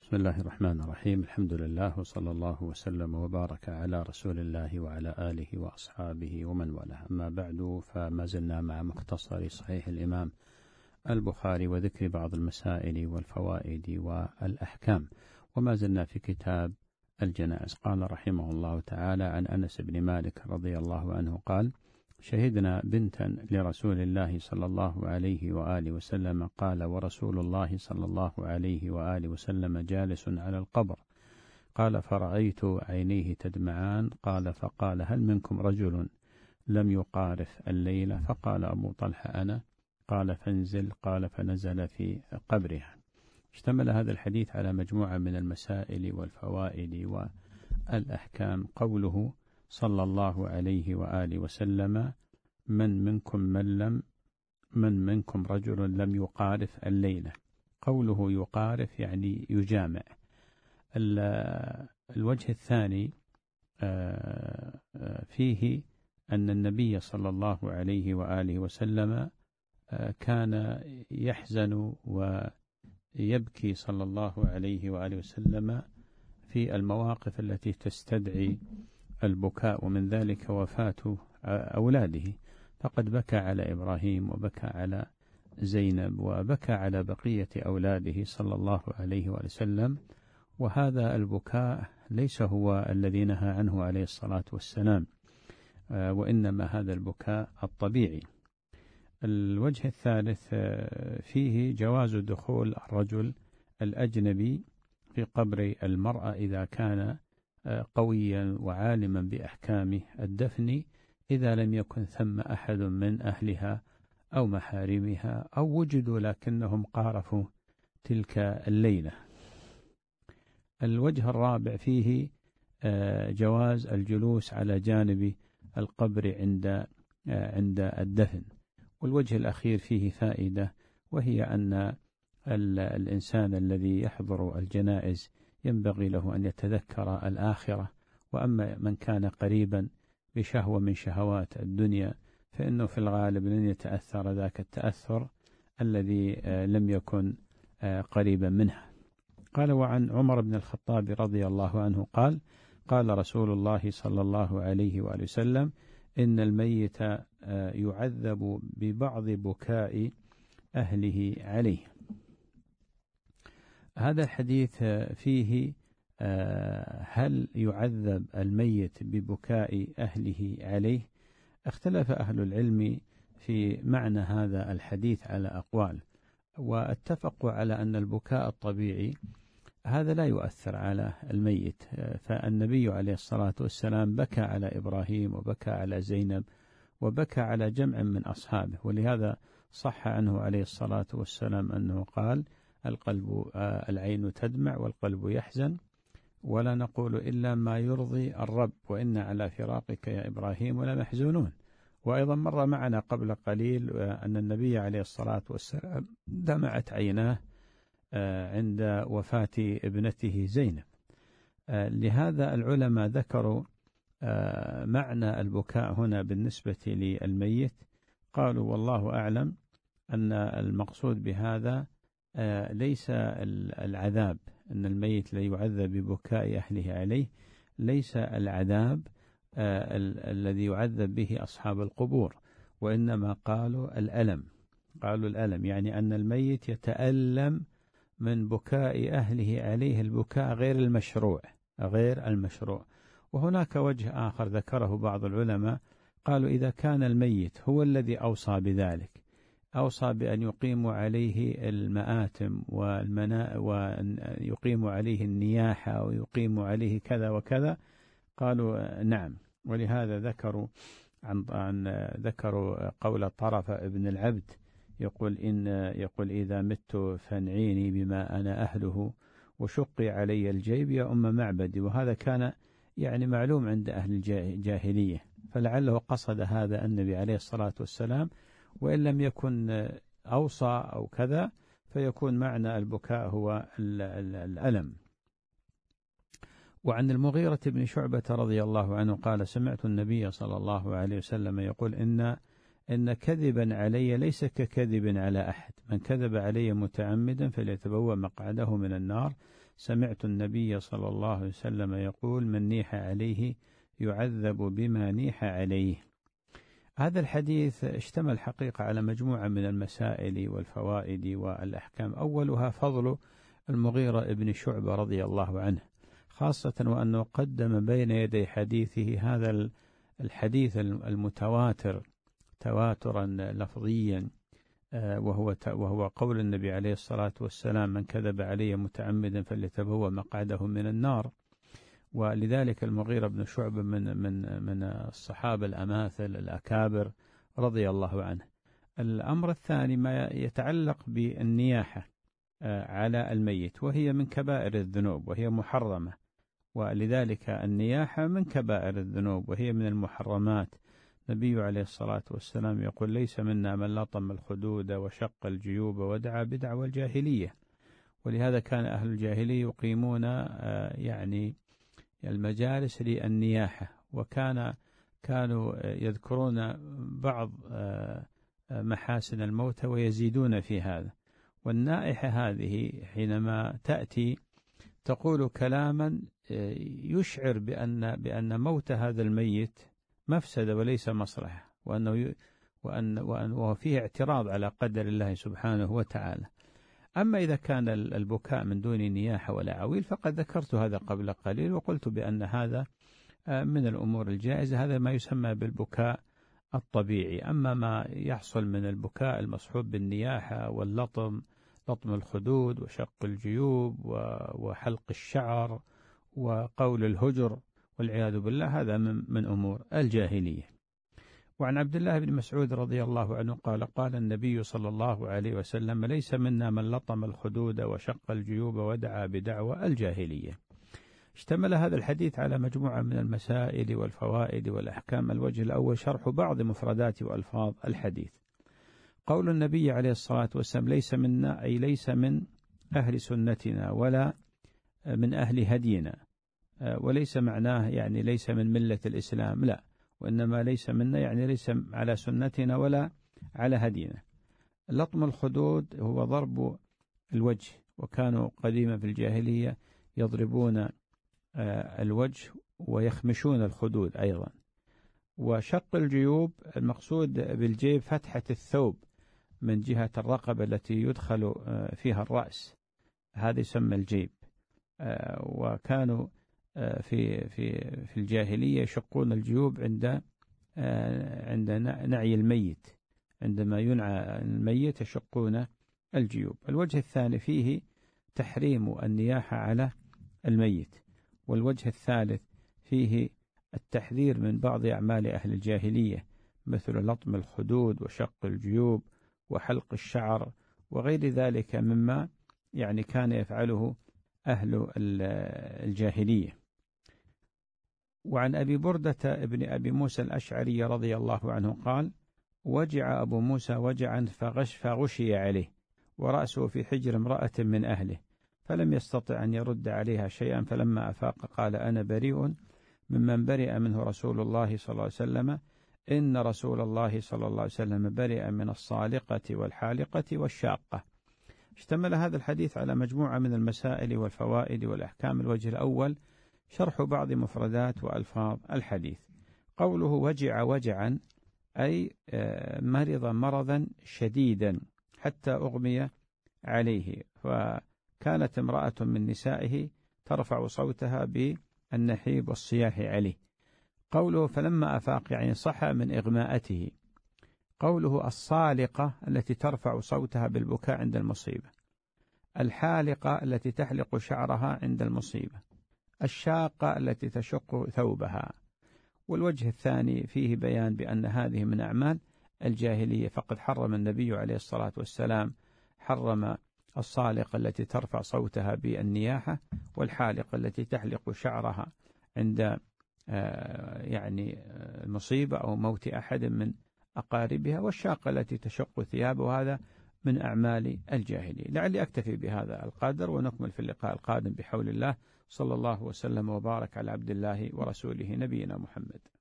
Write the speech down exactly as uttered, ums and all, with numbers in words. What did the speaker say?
بسم الله الرحمن الرحيم. الحمد لله وصلى الله وسلم وبارك على رسول الله وعلى آله وأصحابه ومن والاه. أما بعد، فما زلنا مع مختصر صحيح الإمام البخاري وذكر بعض المسائل والفوائد والأحكام، وما زلنا في كتاب الجنائز. قال رحمه الله تعالى: عن أنس بن مالك رضي الله عنه قال: شهدنا بنتا لرسول الله صلى الله عليه وآله وسلم قال: ورسول الله صلى الله عليه وآله وسلم جالس على القبر. قال: فرأيت عينيه تدمعان. قال: فقال: هل منكم رجل لم يقارف الليلة؟ فقال أبو طلحة: أنا. قال: فانزل. قال: فنزل في قبرها. اشتمل هذا الحديث على مجموعة من المسائل والفوائد والأحكام. قوله صلى الله عليه وآله وسلم: من منكم من لم من منكم رجل لم يقارف الليلة. قوله يقارف يعني يجامع. الوجه الثاني فيه أن النبي صلى الله عليه وآله وسلم كان يحزن ويبكي صلى الله عليه وآله وسلم في المواقف التي تستدعي البكاء، ومن ذلك وفاة أولاده، فقد بكى على إبراهيم وبكى على زينب وبكى على بقية أولاده صلى الله عليه وسلم. وهذا البكاء ليس هو الذي نهى عنه عليه الصلاة والسلام، وإنما هذا البكاء الطبيعي. الوجه الثالث فيه جواز دخول الرجل الأجنبي في قبر المرأة إذا كان قويا وعالما بأحكام الدفن، إذا لم يكن ثم أحد من أهلها أو محارمها أو وجدوا لكنهم قارفوا تلك الليلة. الوجه الرابع فيه جواز الجلوس على جانب القبر عند عند الدفن. والوجه الأخير فيه فائدة، وهي أن الإنسان الذي يحضر الجنائز ينبغي له أن يتذكر الآخرة، وأما من كان قريبا بشهوة من شهوات الدنيا فإنه في الغالب لن يتأثر ذاك التأثر الذي لم يكن قريبا منها. قال: وعن عمر بن الخطاب رضي الله عنه قال: قال رسول الله صلى الله عليه وآله وسلم: إن الميت يعذب ببعض بكاء أهله عليه. هذا الحديث فيه هل يعذب الميت ببكاء أهله عليه؟ اختلف أهل العلم في معنى هذا الحديث على أقوال، واتفقوا على أن البكاء الطبيعي هذا لا يؤثر على الميت، فالنبي عليه الصلاة والسلام بكى على إبراهيم وبكى على زينب وبكى على جمع من أصحابه، ولهذا صح عنه عليه الصلاة والسلام أنه قال: القلب العين تدمع والقلب يحزن، ولا نقول إلا ما يرضي الرب، وإن على فراقك يا إبراهيم لمحزونون. وأيضا مر معنا قبل قليل أن النبي عليه الصلاة والسلام دمعت عيناه عند وفاة ابنته زينب. لهذا العلماء ذكروا معنى البكاء هنا بالنسبة للميت. قالوا: والله أعلم أن المقصود بهذا ليس العذاب، أن الميت لا يعذب ببكاء أهله عليه، ليس العذاب الذي يعذب به أصحاب القبور، وإنما قالوا الألم. قالوا الألم يعني أن الميت يتألم من بكاء أهله عليه، البكاء غير المشروع غير المشروع. وهناك وجه آخر ذكره بعض العلماء، قالوا: إذا كان الميت هو الذي أوصى بذلك، أوصى بأن يقيم عليه المآتم والمنا وأن يقيم عليه النياحة ويقيم عليه كذا وكذا، قالوا نعم. ولهذا ذكروا عن ذكروا قول طرف ابن العبد يقول: إن يقول إذا مت فانعيني بما أنا أهله وشقي علي الجيب يا أم معبدي. وهذا كان يعني معلوم عند أهل الجاهلية، فلعله قصد هذا النبي عليه الصلاة والسلام، وإن لم يكن أوصى أو كذا فيكون معنى البكاء هو الألم. وعن المغيرة بن شعبة رضي الله عنه قال: سمعت النبي صلى الله عليه وسلم يقول: إن إن كذبا علي ليس ككذب على أحد، من كذب علي متعمدا فليتبوأ مقعده من النار. سمعت النبي صلى الله عليه وسلم يقول: من نيح عليه يعذب بما نيح عليه. هذا الحديث اشتمل حقيقة على مجموعة من المسائل والفوائد والأحكام، أولها فضل المغيرة ابن شعبة رضي الله عنه، خاصة وأنه قدم بين يدي حديثه هذا الحديث المتواتر تواترا لفظيا، وهو وهو قول النبي عليه الصلاة والسلام: من كذب علي متعمدا فليتبوأ مقعده من النار. ولذلك المغيرة بن شعبة من من من الصحابة الأماثل الأكابر رضي الله عنه. الأمر الثاني ما يتعلق بالنياحة على الميت، وهي من كبائر الذنوب وهي محرمة، ولذلك النياحة من كبائر الذنوب وهي من المحرمات. النبي عليه الصلاة والسلام يقول: ليس منا من لطم الخدود وشق الجيوب ودعا بدعوى الجاهلية. ولهذا كان أهل الجاهلية يقيمون يعني المجالس للنياحة، وكان كانوا يذكرون بعض محاسن الموتى ويزيدون في هذا. والنائحة هذه حينما تأتي تقول كلاما يشعر بأن بأن موت هذا الميت مفسدة وليس مصلحة، وأنه وأن وأن وفيه اعتراض على قدر الله سبحانه وتعالى. أما إذا كان البكاء من دون نياحة ولا عويل فقد ذكرت هذا قبل قليل، وقلت بأن هذا من الأمور الجائزة، هذا ما يسمى بالبكاء الطبيعي. أما ما يحصل من البكاء المصحوب بالنياحة واللطم، لطم الخدود وشق الجيوب وحلق الشعر وقول الهجر والعياذ بالله، هذا من, من أمور الجاهلية. وعن عبد الله بن مسعود رضي الله عنه قال: قال النبي صلى الله عليه وسلم: ليس منا من لطم الخدود وشق الجيوب ودعا بدعوى الجاهلية. اشتمل هذا الحديث على مجموعة من المسائل والفوائد والأحكام. الوجه الأول شرح بعض مفردات وألفاظ الحديث. قول النبي عليه الصلاة والسلام: ليس منا، أي ليس من أهل سنتنا ولا من أهل هدينا، وليس معناه يعني ليس من ملة الإسلام، لا، وإنما ليس منا يعني ليس على سنتنا ولا على هدينا. لطم الخدود هو ضرب الوجه، وكانوا قديما في الجاهلية يضربون الوجه ويخمشون الخدود أيضا. وشق الجيوب المقصود بالجيب فتحة الثوب من جهة الرقبة التي يدخل فيها الرأس، هذا يسمى الجيب. وكانوا في في في الجاهلية يشقون الجيوب عند عند نعي الميت، عندما ينعى الميت يشقون الجيوب. الوجه الثاني فيه تحريم النياحة على الميت. والوجه الثالث فيه التحذير من بعض أعمال أهل الجاهلية، مثل لطم الخدود وشق الجيوب وحلق الشعر وغير ذلك مما يعني كان يفعله أهل الجاهلية. وعن أبي بردة ابن أبي موسى الأشعري رضي الله عنه قال: وجع أبو موسى وجعا فغش فغشي عليه، ورأسه في حجر امرأة من أهله، فلم يستطع أن يرد عليها شيئا، فلما أفاق قال: أنا بريء ممن برئ منه رسول الله صلى الله عليه وسلم، إن رسول الله صلى الله عليه وسلم برئ من الصالقة والحالقة والشاقة. اشتمل هذا الحديث على مجموعة من المسائل والفوائد والأحكام. الوجه الأول شرح بعض مفردات وألفاظ الحديث. قوله وجع وجعا أي مرض مرضا شديدا حتى أغمي عليه، فكانت امرأة من نسائه ترفع صوتها بالنحيب والصياح عليه. قوله فلما أفاق يعني صحى من إغماءته. قوله الصالقة التي ترفع صوتها بالبكاء عند المصيبة، الحالقة التي تحلق شعرها عند المصيبة، الشاقة التي تشق ثوبها. والوجه الثاني فيه بيان بأن هذه من أعمال الجاهلية، فقد حرم النبي عليه الصلاة والسلام حرم الصالقة التي ترفع صوتها بالنياحة، والحالقة التي تحلق شعرها عند يعني المصيبة أو موت أحد من أقاربها، والشاقة التي تشق ثيابه، وهذا من أعمال الجاهلية. لعلي أكتفي بهذا القدر، ونكمل في اللقاء القادم بحول الله. صلى الله وسلم وبارك على عبد الله ورسوله نبينا محمد.